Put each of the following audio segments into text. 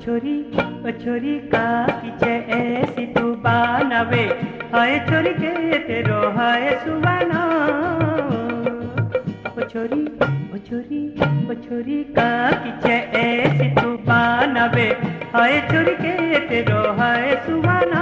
ओ छोरी का कीचे ऐसी तू बनावे, हाय छोरी के तेरो हाय सुवाना। ओ छोरी ओ छोरी का कीचे ऐसी तू बनावे, हाय छोरी के तेरो हाय सुवाना।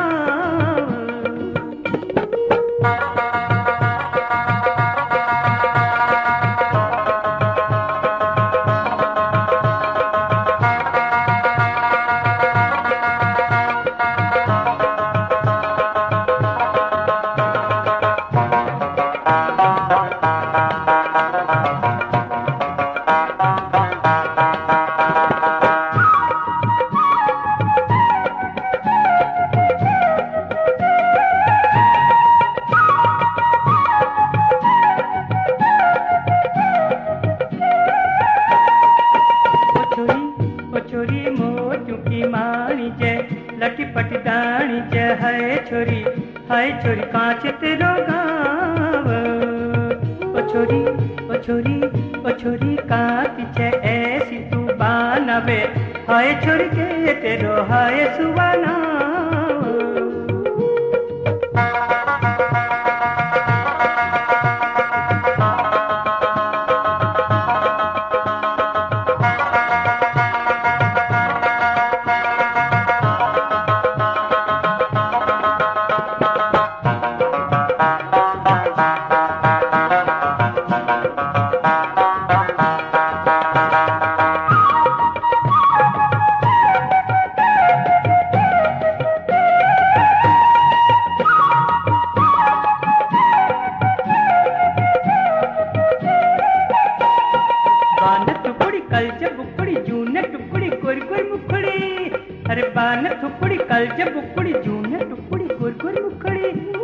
लटी पटदानी जे हाय छोरी कांच तेरो गाँव। ओ छोरी कांच जे ऐसी तू बनावे, हाय छोरी के तेरो हाय सुवाना। अरे बान थुकड़ी कल जब बुकड़ी जूने टुकड़ी गुर मुखड़ी।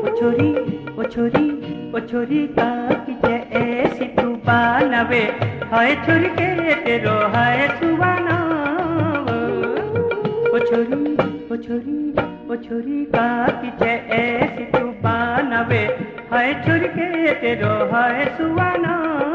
ओ छोरी का कीचे ऐसी तू बनावे, हाय छोरी के तेरो हाय सुवाना। ओ छोरी का कीचे ऐसी तू बनावे, हाय छोरी के तेरो हाय सुवाना।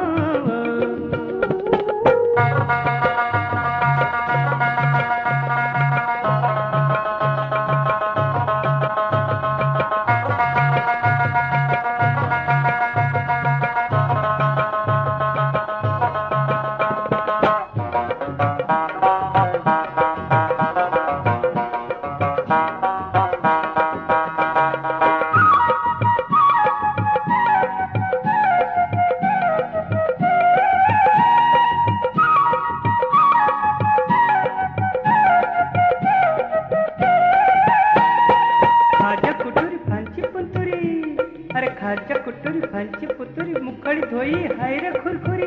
अरे खाजा कुटुरी फंची पुतुरी मुखड़ी धोई हाय रे खुरखुरी।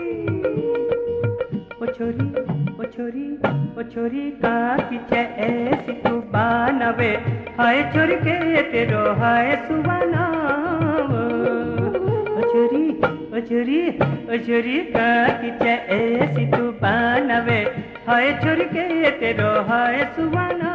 ओ छोरी का कीचे ऐसी तू बनावे, हाय छोरी के तेरो हाय सुवाना। ओ छोरी का कीचे ऐसी तू बनावे, हाय छोरी के तेरो हाय सुवाना।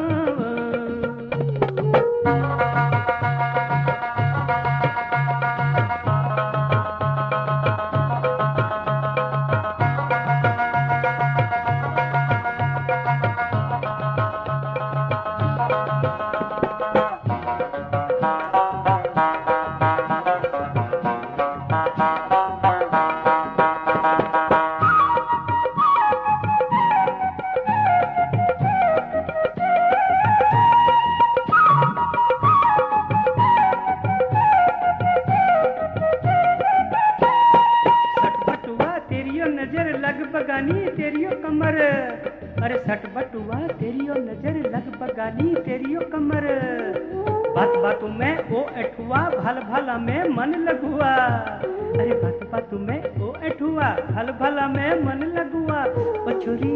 बगानी तेरियो कमर, अरे सट बटुआ तेरियो नजर लग बगानी तेरियो कमर। बात बातों में ओ एठुआ भल भला में मन लगुआ, अरे बात बातों में ओ एठुआ भल भला में मन लगुआ। ओ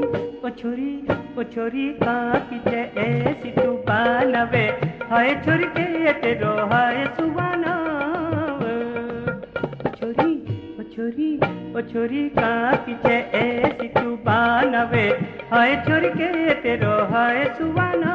छोरी का कीचे ऐसी तू बनावे, हाय छोरी के तेरो हाय सुवाना। ओ छोरी का कीचे ऐसी तू बनावे, हाय छोरी के तेरो हाय सुवाना।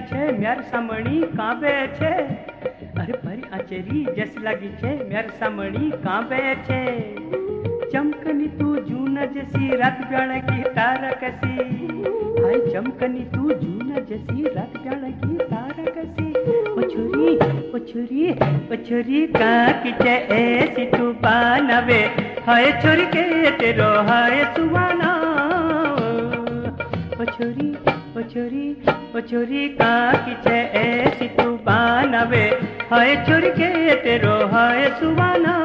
छे म्यार सामणी कांबे छे। अरे परी आचेरी जस लागी छे म्यार सामणी कांबे छे। चमकनी तू जून जैसी रात ब्याण की तारा कसी। हाय चमकनी तू जून जैसी रात ब्याण की तारा कसी। ओ छोरी ओ छोरी ओ छोरी काकी छे ऐसी तू बनावे। हाय छोरी के तेरो हाय सुवाना। ओ छोरी ओ छोरी ओ छोरी काकी छे ऐसी तू बनावे। हाय छोरी के तेरो हाय सुवाना।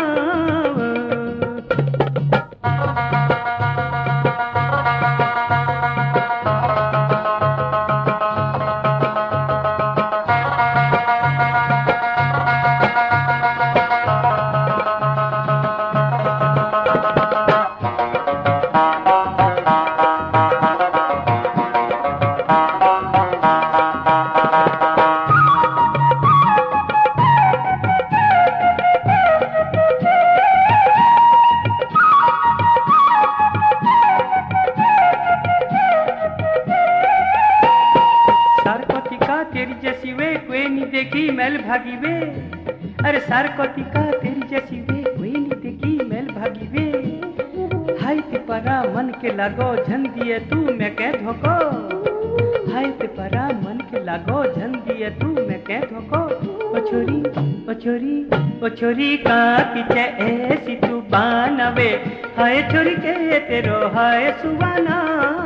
तेरी जैसी वे कोई नहीं देखी मैल भागी वे। अरे सारकोतिका तेरी जैसी वे कोई नहीं देखी मैल भागी वे। हाय ते परा मन के लागो झन दिए तू मैं कह धोको। हाय ते परा मन के लागो झन दिए तू मैं कह धोको। ओ छोरी ओ छोरी ओ छोरी काकी छे ऐसी तू बनावे। हाय छोरी के तेरो हाय सुवाना।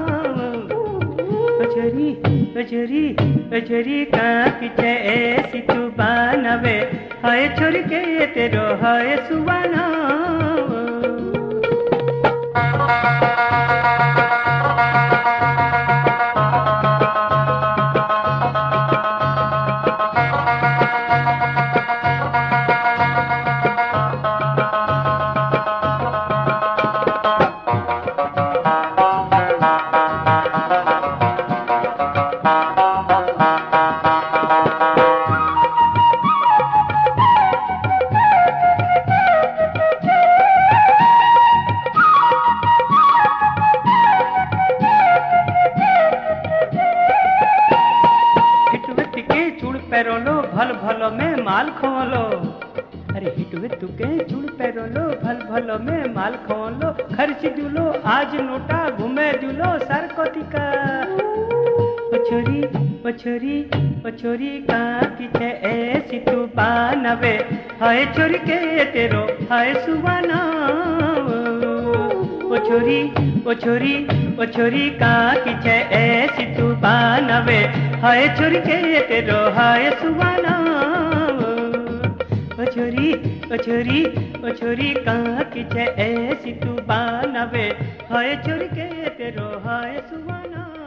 ओ छोरी ओ छोरी ओ छोरी काकी छे ऐसी तू बनावे। हाय छोरी के तेरो हाय सुवाना। पैरोलो भल भलो में माल खोलो। अरे हिट वे तुके चूड़ पैरोलो भल भलो में माल खोलो। खर्च दूलो आज नोटा घूमे दूलो सारकोतिका। ओ छोरी ओ छोरी ओ छोरी काकी छे ऐसी तू बनावे। हाय छोरी के तेरो हाय सुवाना। ओ छोरी ओ छोरी ओ छोरी काकी छे ऐसी तू बनावे। हाय छोरी के तेरो हाय सुवाना। ओ छोरी ओ छोरी ओ छोरी काकी छे ऐसी तू बनावे। हाय छोरी के तेरो हाय सुवाना।